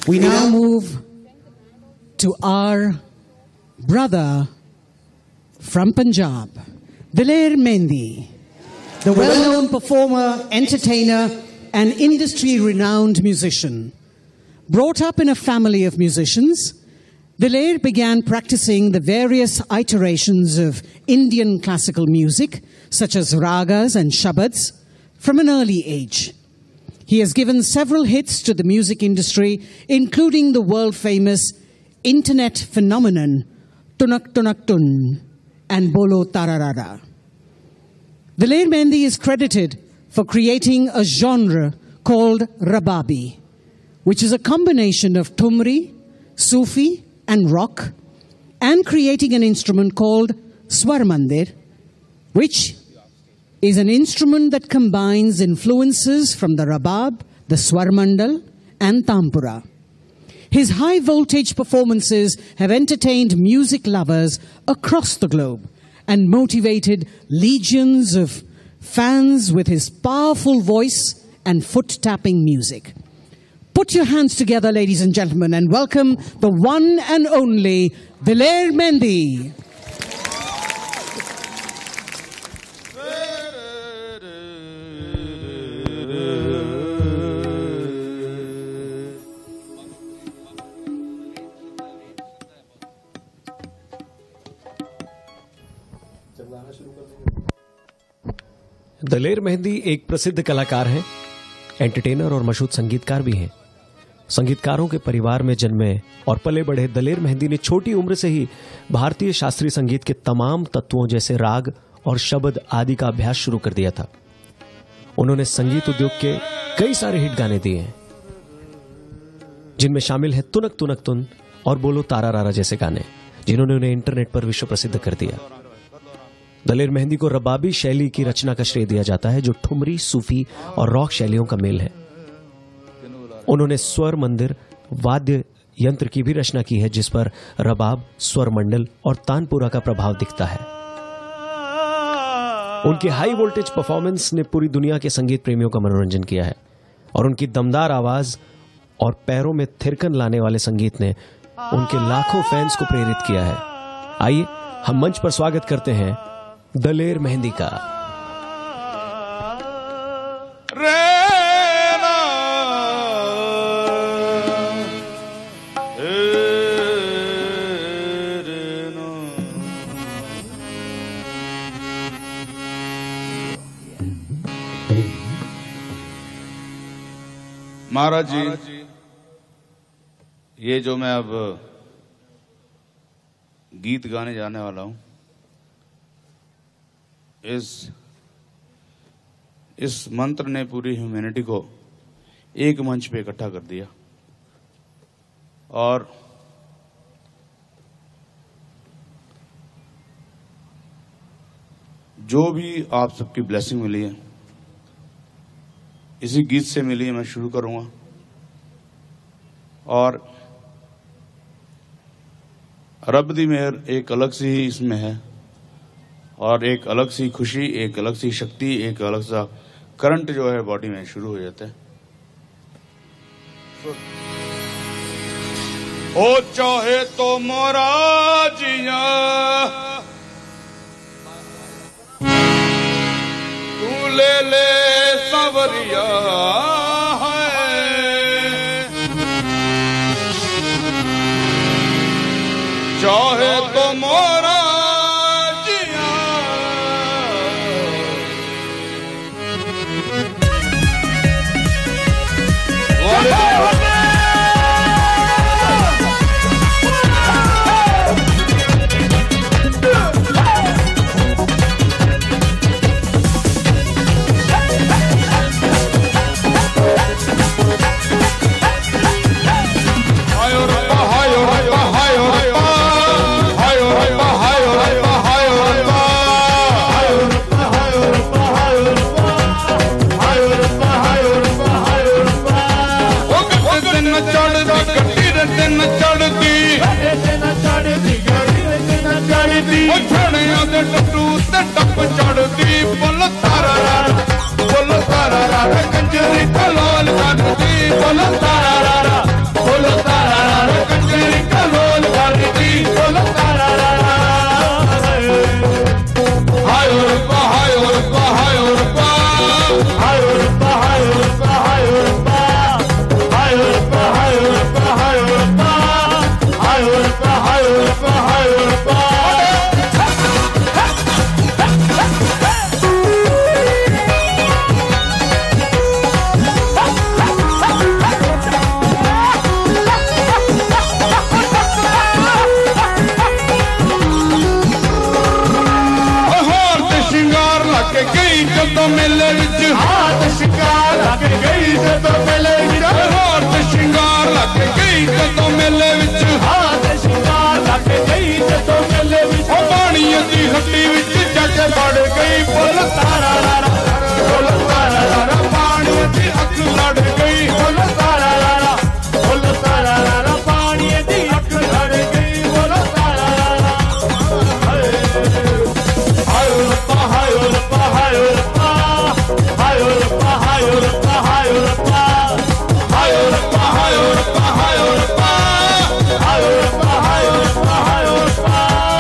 We now move to our brother from Punjab, Daler Mehndi, the well-known performer, entertainer, and industry-renowned musician. Brought up in a family of musicians, Daler began practicing the various iterations of Indian classical music, such as ragas and shabads, from an early age. He has given several hits to the music industry, including the world-famous internet phenomenon Tunak Tunak Tun and Bolo Tararara. Daler Mehndi is credited for creating a genre called Rababi, which is a combination of Thumri, Sufi, and rock, and creating an instrument called Swar Mandir, which is an instrument that combines influences from the Rabab, the Swar Mandal, and Tampura. His high-voltage performances have entertained music lovers across the globe and motivated legions of fans with his powerful voice and foot-tapping music. Put your hands together, ladies and gentlemen, and welcome the one and only Daler Mehndi. Daler Mehndi एक प्रसिद्ध कलाकार हैं, entertainer और मशहूर संगीतकार भी हैं। संगीतकारों के परिवार में जन्मे और पले बढ़े दलेर मेहंदी ने छोटी उम्र से ही भारतीय शास्त्रीय संगीत के तमाम तत्वों जैसे राग और शब्द आदि का अभ्यास शुरू कर दिया था। उन्होंने संगीत उद्योग के कई सारे हिट गाने दिए हैं, जिनमें शामिल है तुनक तुनक तुन और बोलो तारा रारा जैसे गाने, जिन्होंने उन्हें इंटरनेट पर विश्व प्रसिद्ध कर दिया। दलेर मेहंदी को रबाबी शैली की रचना का श्रेय दिया जाता है, जो ठुमरी, सूफी और रॉक शैलियों का मेल है। उन्होंने स्वर मंदिर वाद्य यंत्र की भी रचना की है, जिस पर रबाब, स्वर मंडल और तानपुरा का प्रभाव दिखता है। उनकी हाई वोल्टेज परफॉर्मेंस ने पूरी दुनिया के संगीत प्रेमियों का मनोरंजन किया है, और उनकी दमदार आवाज और पैरों में थिरकन लाने वाले संगीत ने उनके लाखों फैंस को प्रेरित किया है। आइए हम मंच पर स्वागत करते हैं दलेर मेहंदी का। महाराज जी, ये जो मैं अब गीत गाने जाने वाला हूं, इस मंत्र ने पूरी ह्यूमैनिटी को एक मंच पे इकट्ठा कर दिया, और जो भी आप सबकी ब्लेसिंग मिली है इसी गीत से मिली है। मैं शुरू करूंगा, और रब दी मेहर एक अलग सी ही इसमें है, और एक अलग सी खुशी, एक अलग सी शक्ति, एक अलग सा करंट जो है बॉडी में शुरू हो जाता है। ओ चाहे तो मोरा जिया तू ले ले सवरिया है, चाहे तो मोरा बोलो तारा रारा कंजरी कलाल करती, बोलो तारा रारा, बोलो गई जदों मेले विच हां ते शिंगार लग गई जदों मेले विच ओ पाणीए दी हट्टी विच जग बड़ गई बोल तारा रारा बोल तारा रारा पाणीए दी अख लड़ गई बोल तारा रारा पाणीए दी अख लड़ गई बोल तारा रारा हाय रब्बा हाय रब्बा हाय रब्बा हाय रब्बा हाय रब्बा हाय रब्बा हाय रब्बा हाय रब्बा हाय रब्बा हाय रब्बा हाय रब्बा हाय रब्बा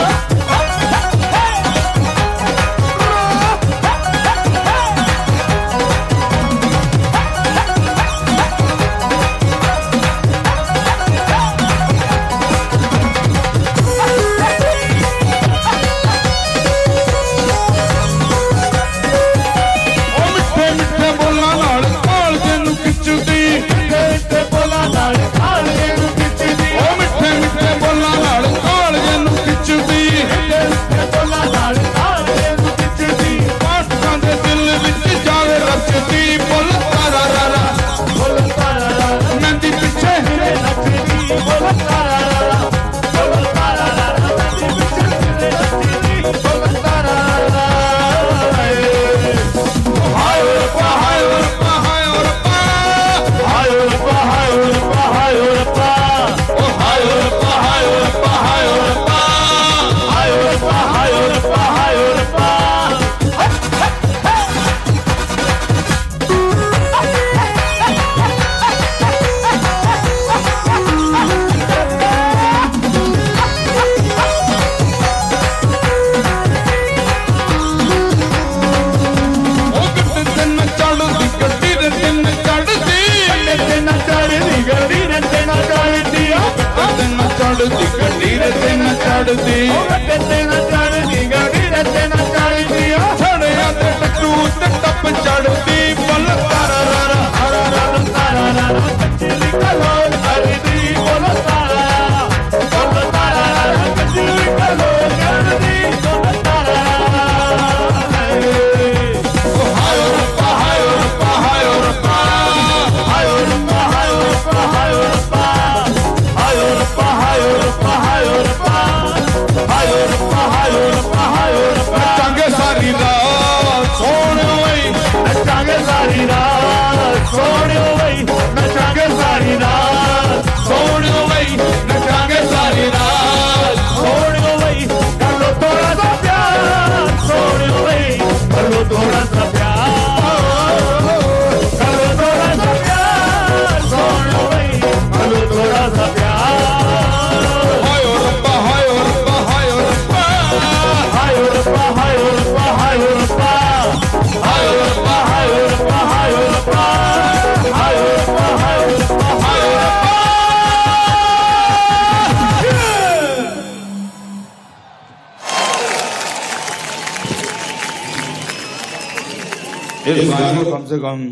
इस गाने को कम से कम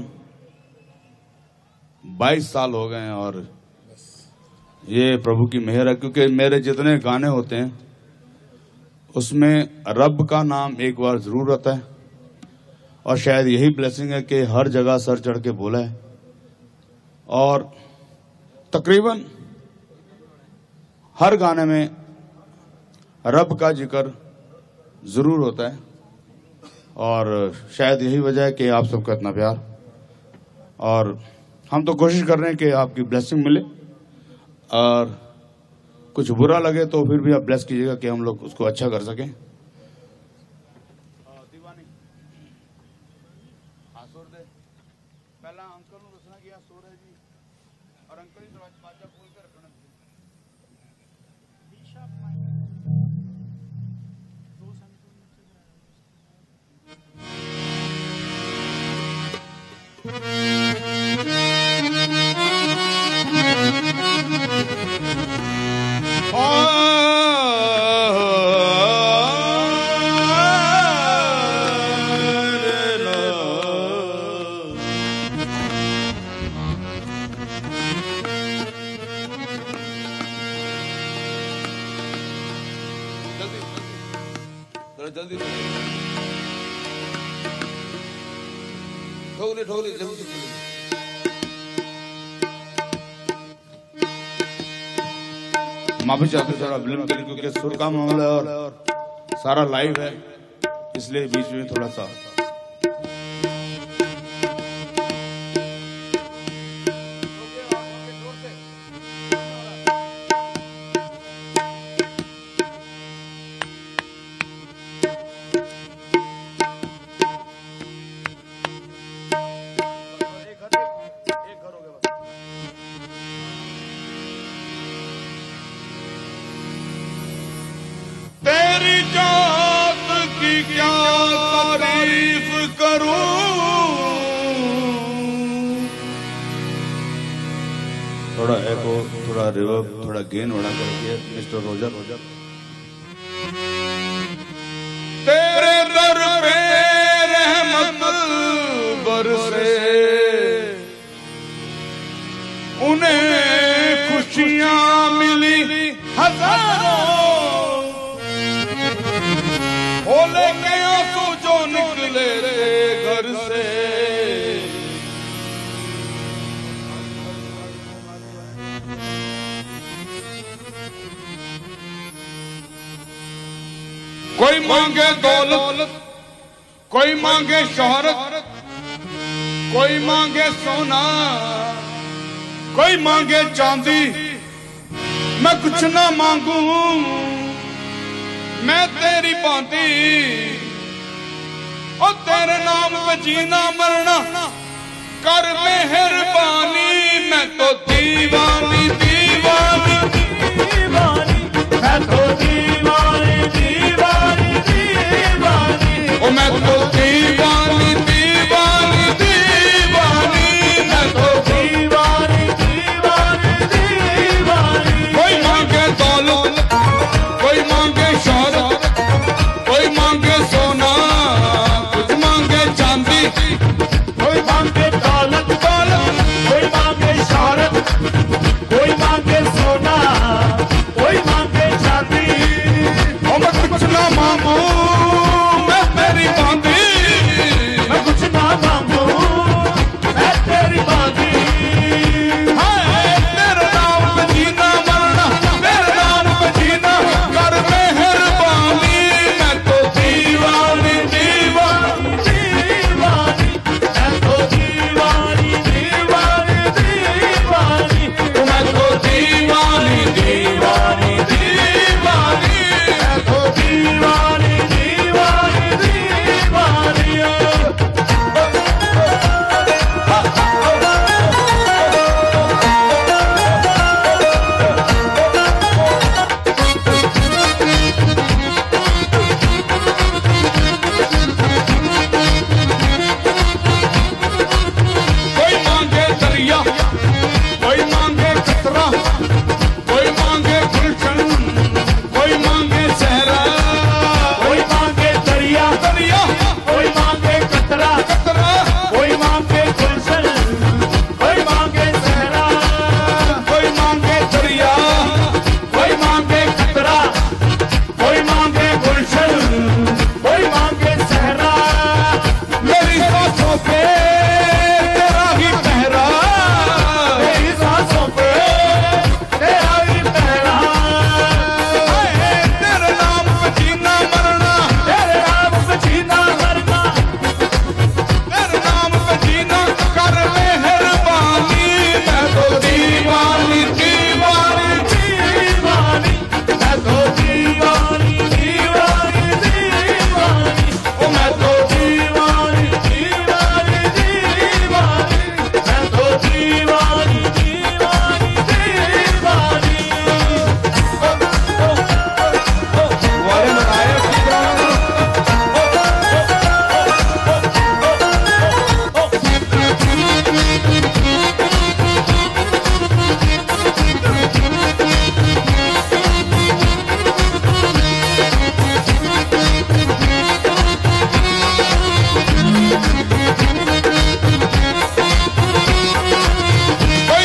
22 साल हो गए हैं और ये प्रभु की मेहर है, क्योंकि मेरे जितने गाने होते हैं उसमें रब का नाम एक बार जरूर आता है और शायद यही ब्लेसिंग है कि हर जगह सर चढ़ के बोला है और तकरीबन हर गाने में रब का जिक्र जरूर होता है और शायद यही वजह है कि आप सबका इतना प्यार और हम तो कोशिश कर रहे हैं कि आपकी ब्लेसिंग मिले और कुछ बुरा लगे तो फिर भी आप ब्लेस कीजिएगा कि हम लोग उसको अच्छा कर सकें। जल्दी ठोक ले जल्दी माफी चाहते थोड़ा विलंब के लिए, क्योंकि सुर का मामला है और सारा लाइव है, इसलिए बीच में थोड़ा सा थोड़ा एको, थोड़ा रिवर्ब, थोड़ा गेन बढ़ा करके मिस्टर रोजर। तेरे दर पे रहमत बरसे, उन्हें खुशियां मिली हजारों, बोले के आंसू जो निकले घर से। कोई मांगे दौलत, कोई मांगे शोहरत, कोई मांगे सोना, कोई मांगे चांदी, मैं कुछ ना मांगू, मैं तेरी भांति, और तेरे नाम पे जीना मरना कर मेहरबानी। मैं तो दीवानी दीवानी दीवानी, मैं तो दीवानी दीवानी दीवानी, ओ मैं तो दीवानी दीवानी दीवानी, मैं तो दीवानी दीवानी दीवानी। कोई मांगे दौलत, कोई मांगे शोहरत, कोई मांगे सोना, कुछ मांगे चांदी, कोई मांगे दौलत दौलत, कोई मांगे शोहरत, कोई मांगे सोना, कोई मांगे चांदी, और मैं कुछ ना मांगू, मैं तेरी बांधी, मैं कुछ ना मांगू, मैं तेरी बांधी। तेरे नाम पे जीना मरना, तेरे नाम पे जीना कर मेहरबानी। मैं तो दीवानी दीवानी दीवानी, मैं तो दीवानी दीवानी दीवानी, मैं तो दीवानी दीवानी दीवानी, मैं तो दीवानी दीवानी दीवानी। कोई मांगे दरिया, कोई मांगे कतरा, कोई मांगे गुलशन, कोई मांगे सहरा, कोई मांगे दरिया दरिया, कोई मांगे कतरा कतरा, कोई मांगे गुलशन, कोई मांगे सहरा, कोई मांगे दरिया, कोई मांगे कतरा, कोई मांगे गुलशन, कोई मांगे सहरा। मेरी सांसों पे तेरा ही पहरा, मेरी सांसों पे तेरा ही पहरा। तेरे नाम पे जीना मरना, तेरे नाम पे जीना मरना, तेरे नाम पे जीना कर मेहरबानी। मैं तो दीवानी दीवानी दीवानी, मैं तो दीवानी दीवानी दीवानी, ओ मैं तो दीवानी दीवानी दीवानी, मैं तो दीवानी दीवानी दीवानी। वाले लगाए कोई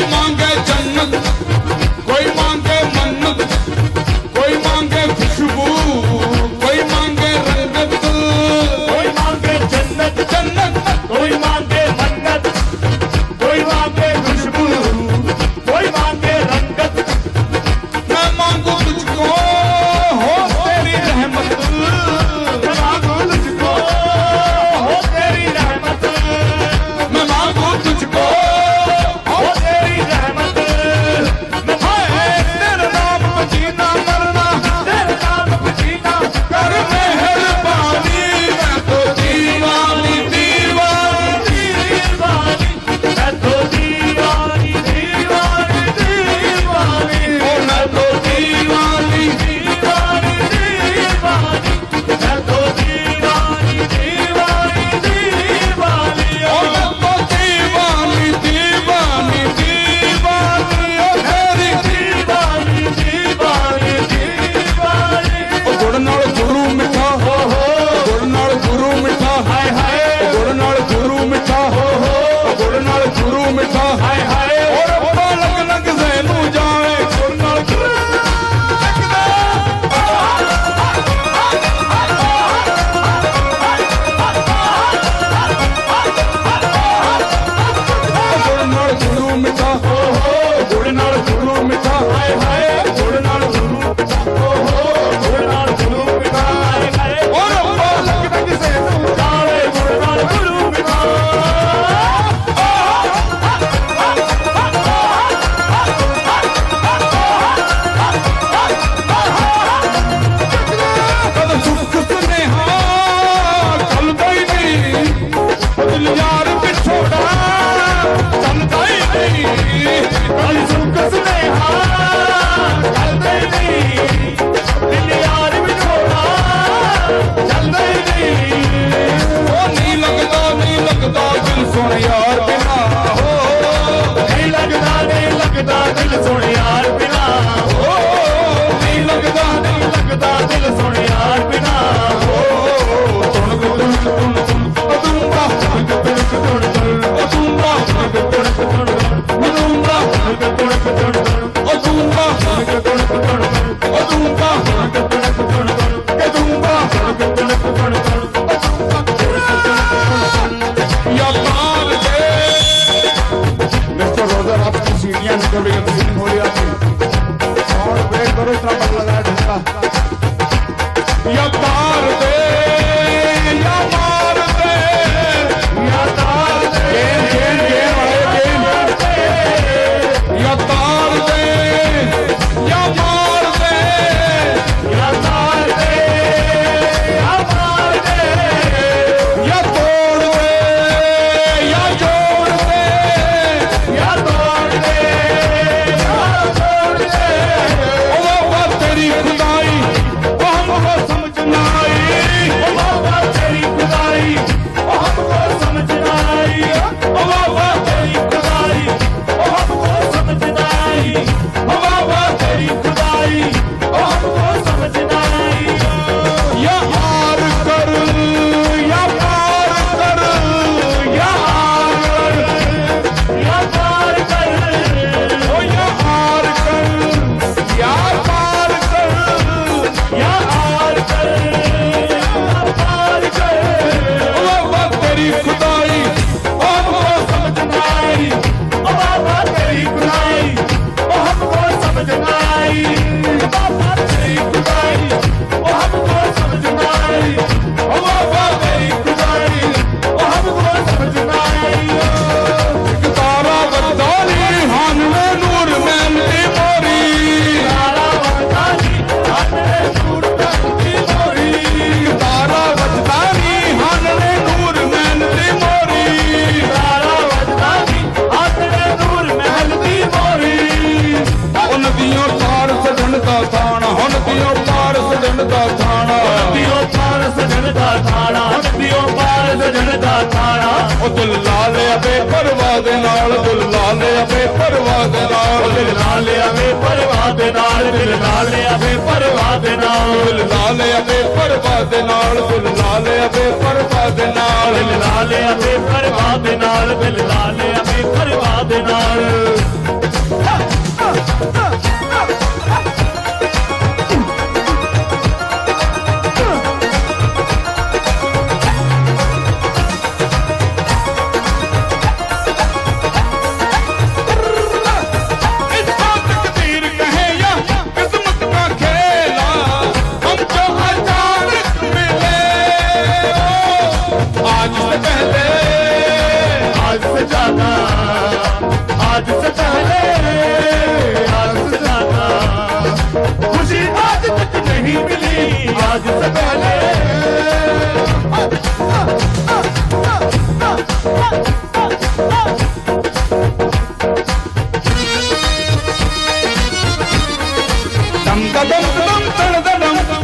तो रोजा रात की सीढ़ियां निकल रही है, सीढ़ी हो रही है। और ब्रेक करो, इतना पता लगाया ढूंढा या तार दे या मार दे या तार दे, गेन गेन गेन गेन या तार दे या मार दे या तार दे या मार दे या तोड़ दे या जोड़ दे या तोड़ दे या जोड़ दे। ओ बाबा तेरी खुदाई वो हमको समझना आई, ओ बाबा तेरी खुदाई वो हमको समझना आई, ओ बाबा तेरी खुदाई वो हमको समझना आई, ओ बाबा तेरी खुदाई वो हमको समझना आई। या हार कर या पार कर या हार कर या पार कर, ओ या हार कर या पार कर या हार कर या पार कर। ओ बाबा तेरी खुदाई वो हमको समझना आई, ओ बाबा तेरी खुदाई वो हमको समझना आई, ओ बाबा तेरी खुदाई वो हमको समझना आई, ओ बाबा तेरी खुदाई वो हमको समझना आई। एक तारा बरदानी हान में नूर मेहनती मोरी, तारा बरदानी हान में नूर मेहनती मोरी, तारा बरदानी हान में नूर मेहनती मोरी, तारा बरदानी हान में नूर मेहनती मोरी। ओ नदियों पार सजनता थाना, हो नदियों पार सजनता थाना, नदियों पार सजनता थाना, नदियों पार सजनता थाना। ओ दिल लाल अबे परवाह दे नाल, दिल लाल अबे परवाह दे नाल, दिल लाल अबे परवाह दे नाल, दिल लाल अबे परवाह दे नाल, दिल लाल अबे परवाह दे नाल, दिल लाल अबे परवाह दे नाल, दिल लाल अबे परवाह दे नाल, दिल लाल अबे परवाह दे नाल। इसको तकदीर कहे या किस्मत का खेला, हमको अचानक मिले आज से पहले, आज से ज्यादा, आज से पहले, आज से ज्यादा खुशी आज तक नहीं मिली, आज से पहले। दम दम दम दम दम दम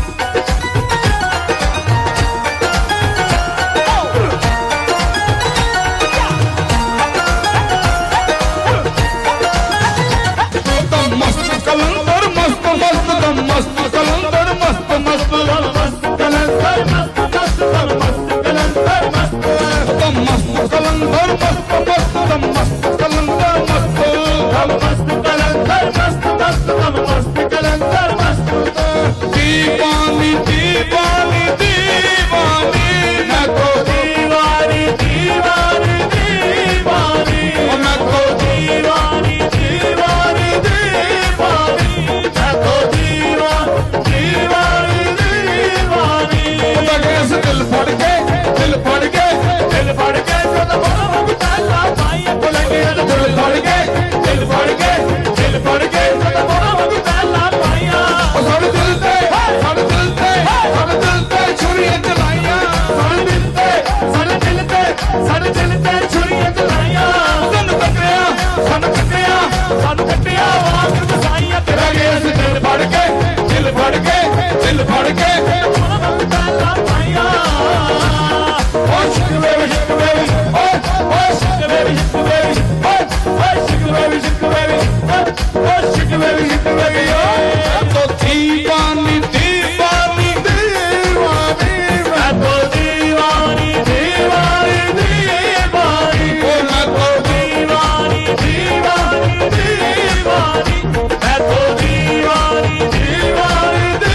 मस्त कलंदर मस्त मस्त दम मस्त कलंदर मस्त मस्त दम मस्त कलंदर मस्त मस्त दम मस्त कलंदर मस्त दम मस्त कलंदर मस्त मस्त दम मस्त कलंदर मस्त दम मस्त कलंदर मस्त मस्त दम मस्त कलंदर मस्त। दीवानी दीवानी दीवानी मैं तो दीवानी दीवानी दीवानी, मैं तो दीवानी दीवानी दीवानी, मैं तो दीवानी दीवानी दीवानी। लगे से दिल फड़ के दिल फड़ के दिल फड़ के तो बोलो मुक्ताला पाइए, बोलेंगे दिल फड़ के दिल फड़ के दिल फड़ के तो बोलो मुक्ताला पाइया। सारे दिल ते सारे दिल ते सारे दिल ते छुरियां चलाइयां, सारे दिल ते सारे दिल ते सारे दिल ते छुरियां चलाइयां। सानू कटिया सानू कटिया सानू कटिया आवाज बसाइयां, तेरा गया से दिल फड़ के दिल फड़ के दिल फड़ के बोलो मुक्ताला पाइया। ओ शिकवे शिकवे ओ शिकवे शिकवे ओ शिकवे शिकवे ओ शिकवे शिकवे तो दीवानी दीवानी दीवानी, मैं तो दीवानी दीवानी दीवानी, ओ मैं तो दीवानी दीवानी दीवानी, मैं तो दीवानी दीवानी दीवानी।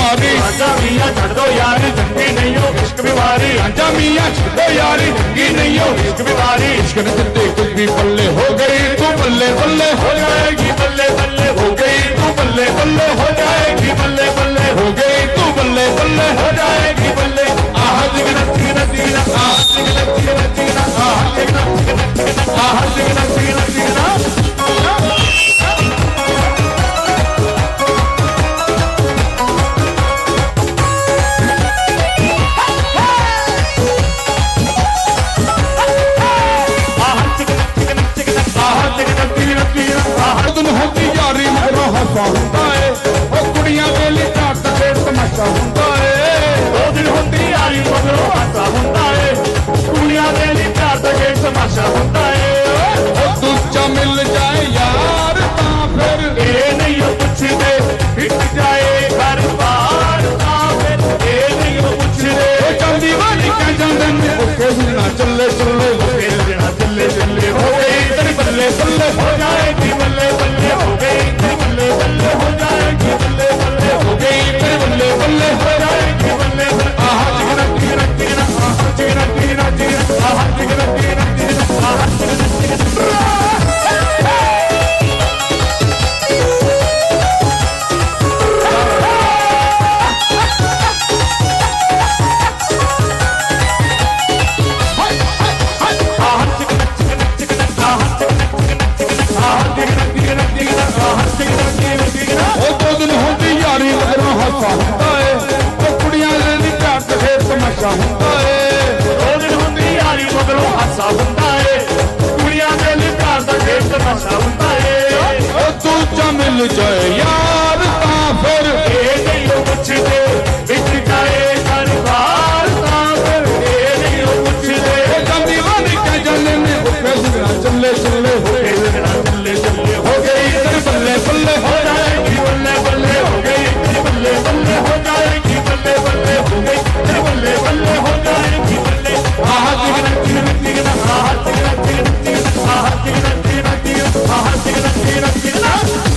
यारी आजा मियां छड़ दो यारी चंगी नहीं हो इश्क बीमारी आजा मियां छड़ दो यारी चंगी नहीं हो इश्क बीमारी इश्क ने जिंदे कुछ भी पल्ले हो गई तू बल्ले बल्ले हो जाएगी बल्ले बल्ले हो गई तू बल्ले बल्ले हो जाएगी बल्ले बल्ले हो गई तू बल्ले बल्ले हो जाएगी बल्ले आह जिगना जिगना जिगना आह जिगना जिगना जिगना आह जिगना जिगना जिगना आह जिगना जिगना जिगना होती यारी मगरों हंसा होता है वो कुड़ियां वेली चाट के तमाशा होता है दो दिन होती यारी मगरों हंसा होता है कुड़ियां वेली चाट के तमाशा होता है वो दूजा मिल जाए यार ता फिर ये नहीं हो कुछ दे बिक जाए घर बार ता फिर ये नहीं हो कुछ दे चंदी वाली क्या जाने में ओके ना चले चले ओके ना चले चले हो गई तेरी बल्ले बल्ले हो जाएगी बल्ले बल्ले हो गई तेरी बल्ले बल्ले हो जाएगी बल्ले बल्ले हो गई तेरी बल्ले बल्ले हो जाएगी बल्ले बल्ले आहा जिगना जिगना जिगना आहा जिगना जिगना जिगना आहा जिगना जिगना जिगना आहा जिगना जिगना होता है वो कुड़ियां लेनी चाट के तमाशा होता है दो दिन होती यारी मगरों हासा होता है कुड़ियां लेनी चाट के तमाशा होता है वो दूजा मिल जाए यार ता फिर ये नहीं हो कुछ दे बिक जाए घर बार ता फिर ये नहीं हो कुछ दे चंदी वाली क्या जाने में उठे जिगना चले चले हो गए जिगना चले चले हो गई तेरे बल्ले बल्ले हो जाएगी बल्ले बल्ले हो गई बल्ले बल्ले हो जाएगी बल्ले बल्ले हो गई तेरे बल्ले बल्ले हो जाएगी बल्ले आहा जिगना जिगना जिगना आहा जिगना जिगना जिगना आहा जिगना जिगना जिगना आहा जिगना जिगना जिगना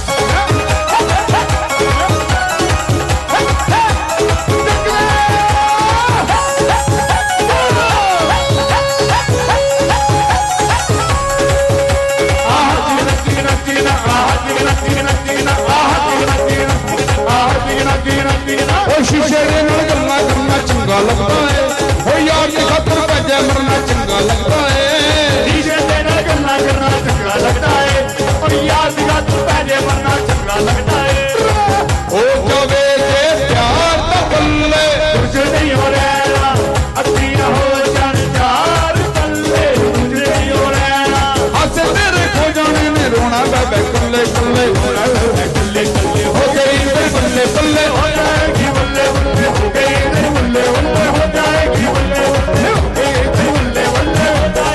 शीशे दे नाल गल्लां करना चंगा लगता है ओ यार दी खातर भज्जे मरना चंगा लगता है शीशे दे नाल गल्लां करना चंगा लगता है और यार दी खातर भज्जे मरना चंगा लगता है ओ जवे जे प्यार दा बल्ले कुछ नहीं हो रहना अखी ना हो जान चार बल्ले कुछ नहीं हो रहना हंस तेरे खो जाने में रोना बे कल्ले कल्ले होना कल्ले कल्ले हो गई तेरे बल्ले बल्ले हो जाएगी बल्ले बल्ले हो गई तेरे बल्ले बल्ले हो जाएगी बल्ले बल्ले हो गई तेरे बल्ले बल्ले हो जाएगी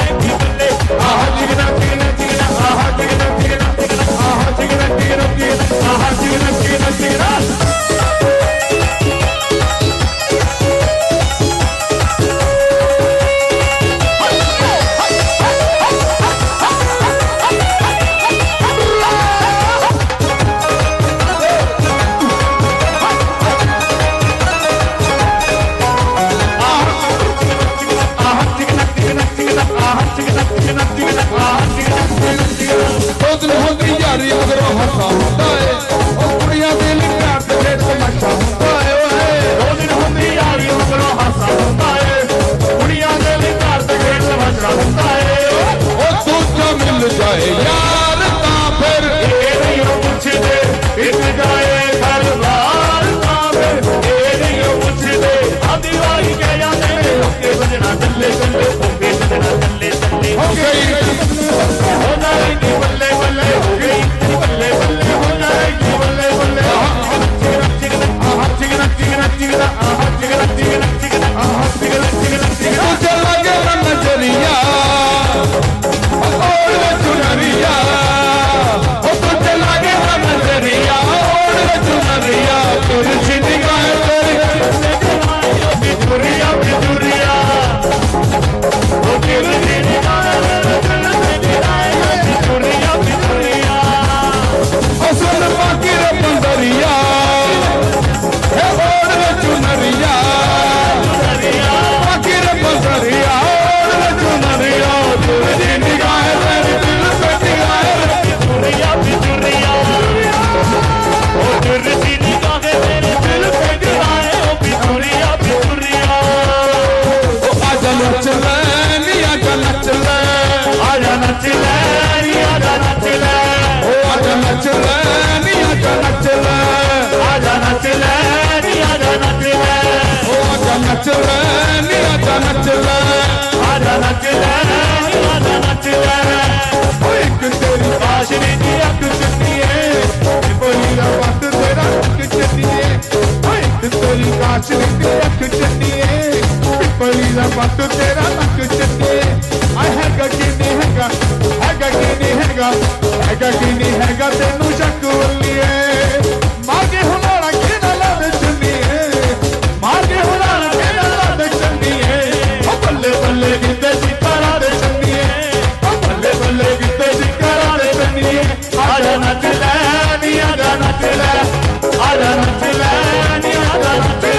बिजली दी अख चन्निए पिपली दा पत्त तेरा नक चन्निए आय हैगा कि नहीं हैगा हैगा कि नहीं हैगा हैगा कि नहीं हैगा तेनू शक वल्लिए मागे हुलाड़ा के ना ला दे चन्निए मागे हुलाड़ा के ना ला दे चन्निए ओ बल्ले बल्ले गिद्दे चिकारा दे चन्निए ओ बल्ले बल्ले गिद्दे चिकारा दे चन्निए आजा नच ले नी आजा नच ले आजा नच ले नी आजा नच ले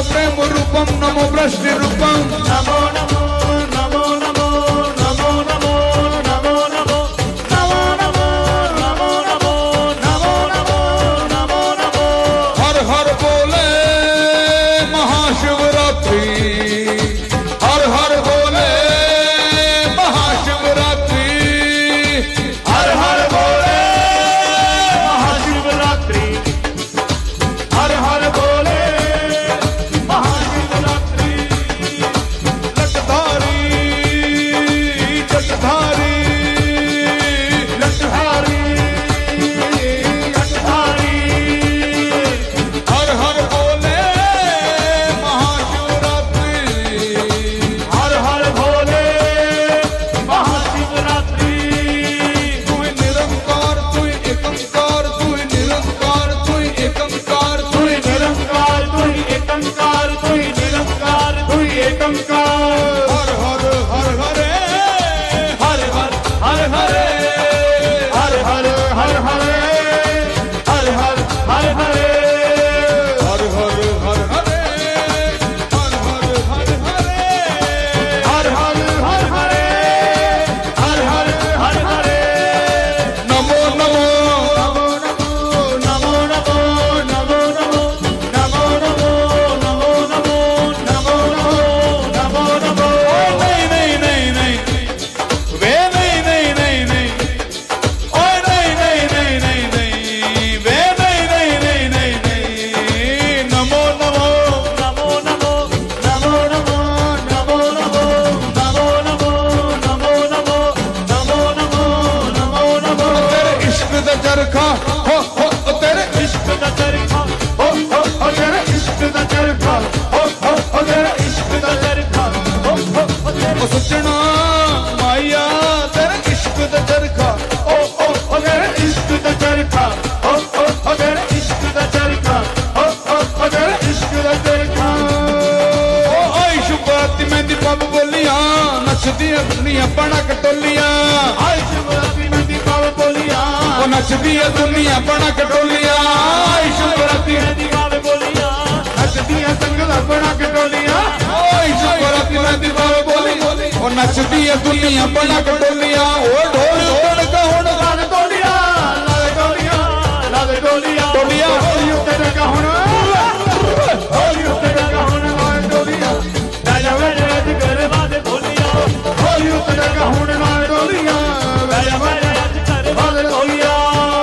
प्रेम रूपम नमो वृष्टि रूपम नमो नमो नमो नमो नमो नमो नमो नमो नमो नमो नमो नमो नमो नमो नमो नमो हर हर बोले महाशिवरात्रि हर हर बोले महाशिवरात्रि हर हर बोले महाशिवरात्रि हर हर बोले महाशिवरात्रि लटधारी लटधारी लटधारी लटधारी हर हर बोले महाशिवरात्रि हर हर भोले महाशिवरात्रि तू निरंकार तू एकंकार तू निरंकार तू एकंकार तू निरंकार तू एकंकार तू निरंकार तू एकंकार हर हर हर हरे हर हर हर हरे हर हर हर हरे हर हर हर हरे हर हर हर हरे हर हर हर हरे हर हर हर हरे हर हर हर हरे नमो नमो नमो नमो नमो नमो नमो नमो नमो नमो नमो नमो नमो नमो नमो नहीं नहीं नहीं नहीं वे नहीं नहीं नहीं नहीं ओए नहीं नहीं नहीं नहीं नहीं वे नहीं नहीं नहीं नहीं नहीं नमो नमो नमो नमो नमो नमो नमो नमो नमो नमो नमो नमो नमो नमो नमो नमो तेरे इश्क दा चरखा हो तेरे इश्क दा चरखा हो तेरे इश्क दा चरखा हो तेरे इश्क दा चरखा हो तेरे सजना माया तेरे इश्क दा चरखा हो तेरे इश्क दा चरखा हो तेरे इश्क दा चरखा हो तेरे इश्क दा चरखा ओ आई शुभाती मेहंदी पब बोलियां नचदियां दुनिया बना कटोलियां आई शुभाती मेहंदी पब बोलियां ओ नचदियां दुनिया बना कटोलियां आई शुभाती मेहंदी पब बोलियां नचदियां संगला बना कटोलियां आई शुभाती मेहंदी पब बोली ओ नचदियां दुनिया बना कटोलियां ओ ढोल का हुन लाग टोलियां लाग टोलियां टोलियां होली उत्ते का हुन होली उत्ते का हुन लाग टोलियां राजा मेरे अज कर वादे बोलियां होली उत्ते का हुन लाग टोलियां राजा मेरे अज कर वादे बोलियां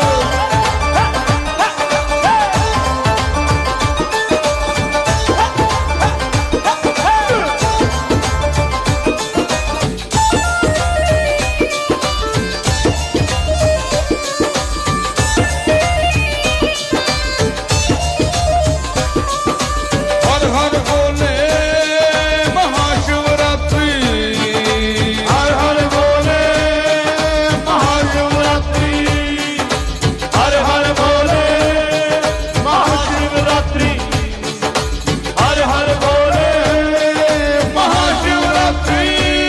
हर हर बोले महाशिवरात्रि हर हर बोले महाशिवरात्रि हर हर बोले महाशिवरात्रि हर हर बोले महाशिवरात्रि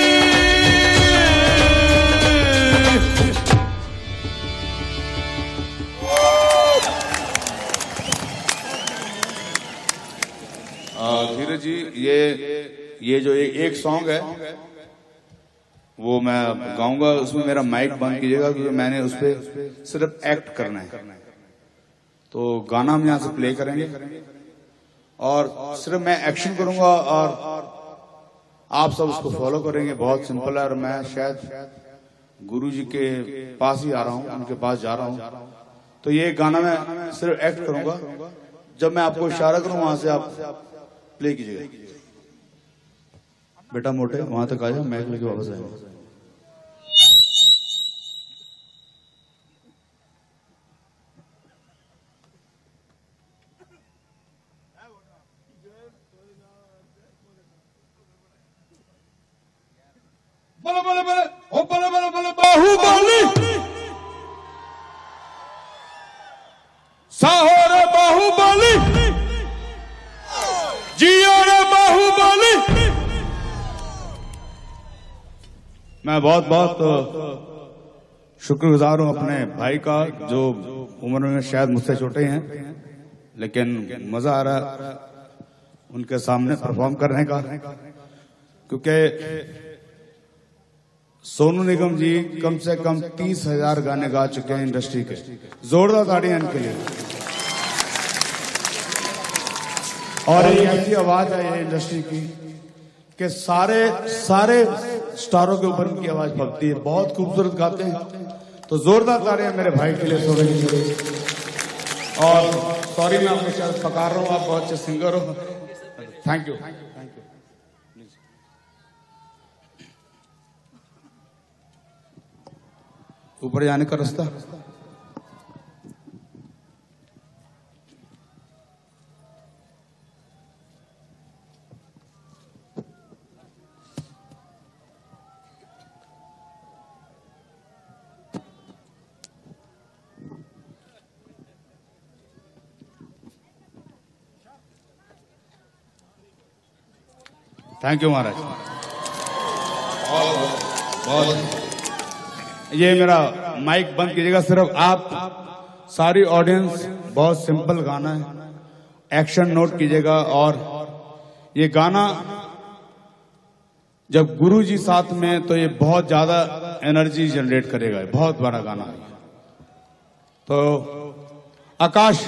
धीरज जी ये जो एक सॉन्ग है वो मैं गाऊंगा उसमें मेरा माइक बंद कीजिएगा क्योंकि मैंने उस पर सिर्फ एक्ट करना है तो गाना हम यहाँ से प्ले करेंगे और सिर्फ मैं एक्शन करूंगा और आप सब उसको फॉलो करेंगे बहुत सिंपल है और मैं शायद गुरु जी के पास ही आ रहा हूँ उनके पास जा रहा हूँ तो ये गाना मैं सिर्फ एक्ट करूंगा जब मैं आपको इशारा करूं वहां से आप प्ले कीजिएगा बेटा मोटे वहां तक आ जाओ मैच लेके वापस आएंगे बोलो बोलो बोलो ओ बोलो बोलो बोलो बाहुबली साहो रे बाहुबली जियो रे बाहुबली। मैं बहुत बहुत शुक्रगुजार हूं अपने भाई का जो उम्र में शायद मुझसे छोटे हैं लेकिन मजा आ रहा है उनके सामने परफॉर्म करने का, क्योंकि सोनू निगम जी कम से कम 30,000 गाने गा चुके हैं इंडस्ट्री के। जोरदार ताड़ियां इनके लिए। और एक ऐसी आवाज है ये इंडस्ट्री की कि सारे स्टारों के ऊपर उनकी आवाज फलती है, बहुत खूबसूरत गाते हैं। तो जोरदार ताड़ियां मेरे भाई के लिए, सोनू जी के लिए। और सॉरी मैं आपको शायद पका रहा हूँ, आप बहुत अच्छे सिंगर हो। Thank you. ऊपर जाने का रास्ता। थैंक यू महाराज। बहुत ये मेरा माइक बंद कीजिएगा, सिर्फ आप सारी ऑडियंस। बहुत सिंपल गाना है, एक्शन नोट कीजिएगा। और ये गाना जब गुरु जी साथ में, तो ये बहुत ज्यादा एनर्जी जनरेट करेगा। बहुत बड़ा गाना है। तो आकाश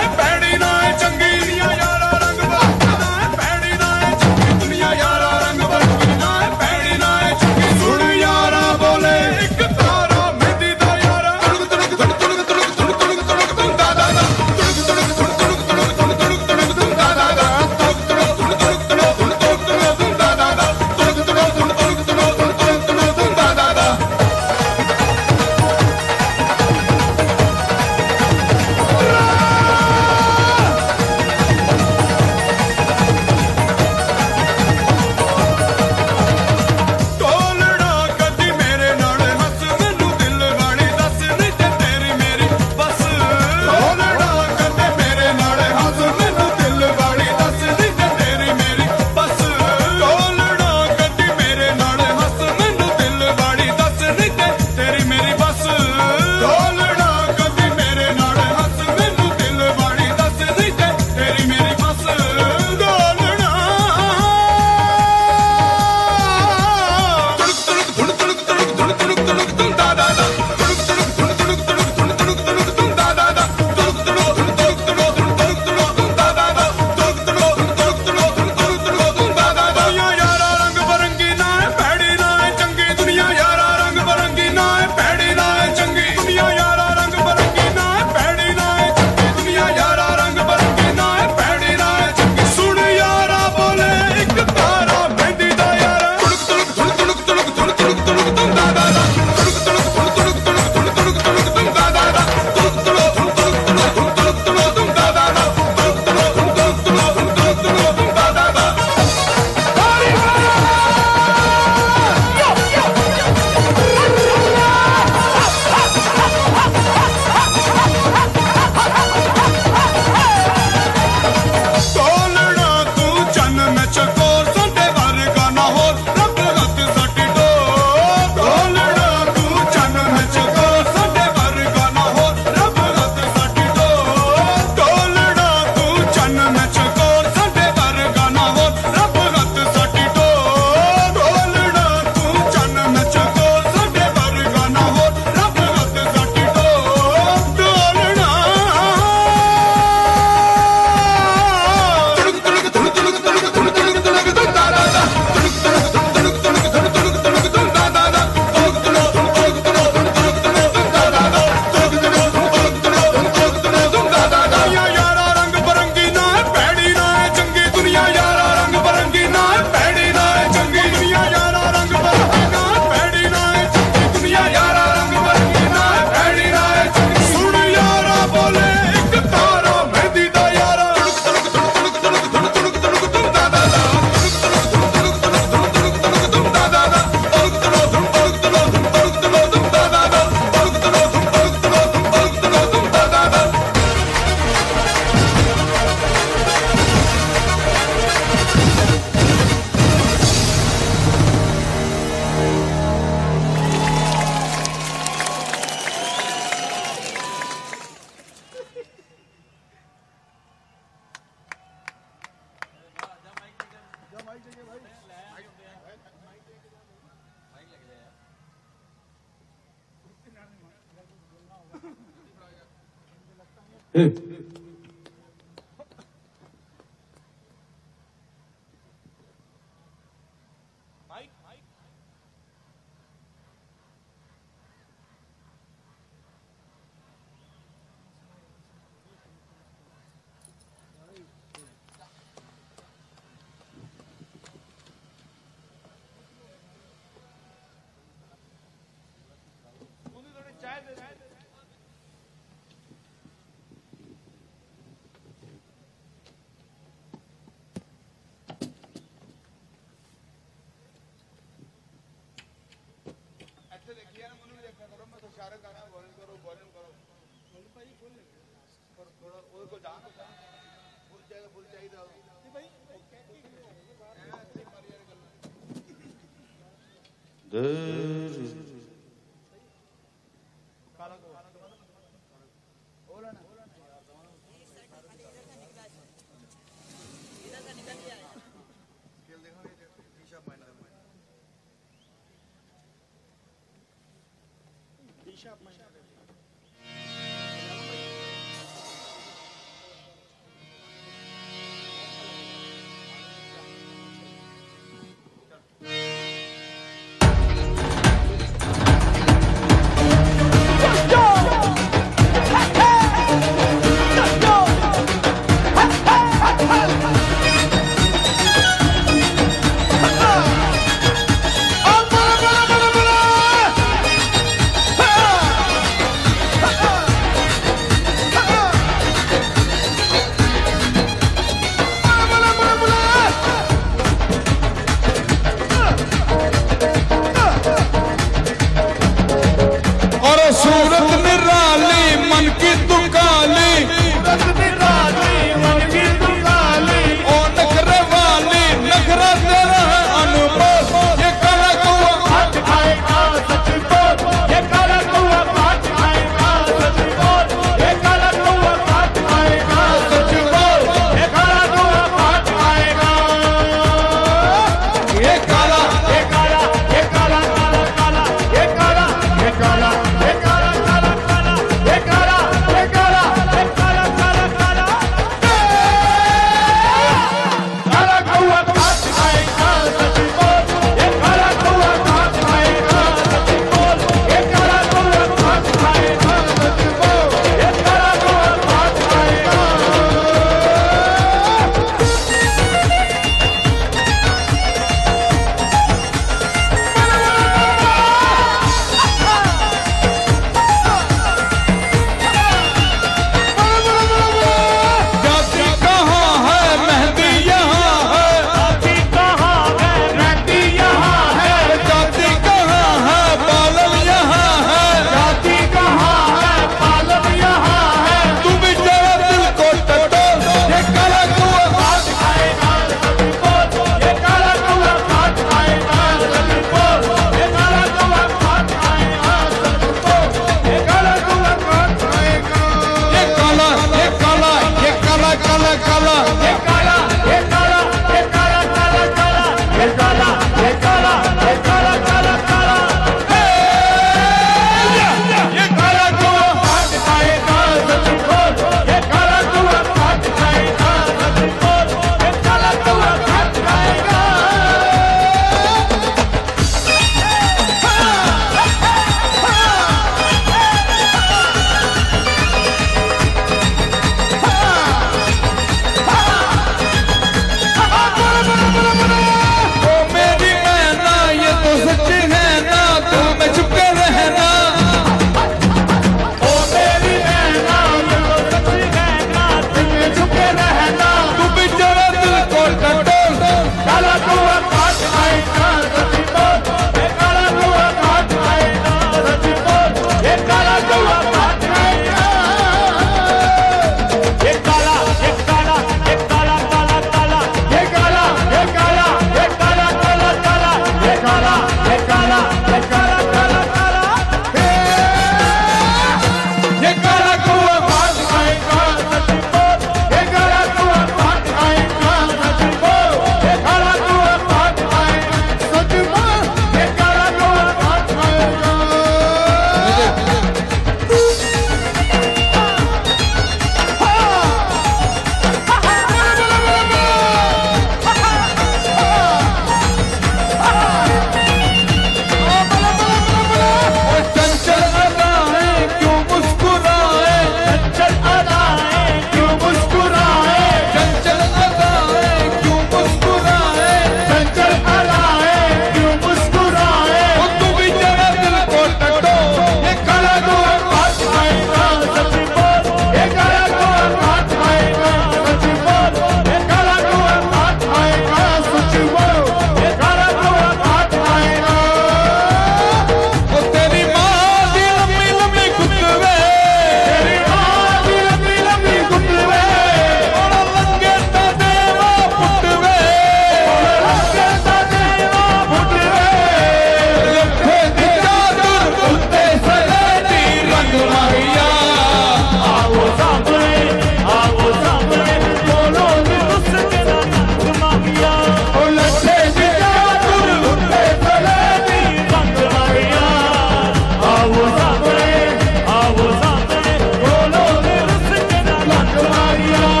ताड़ियां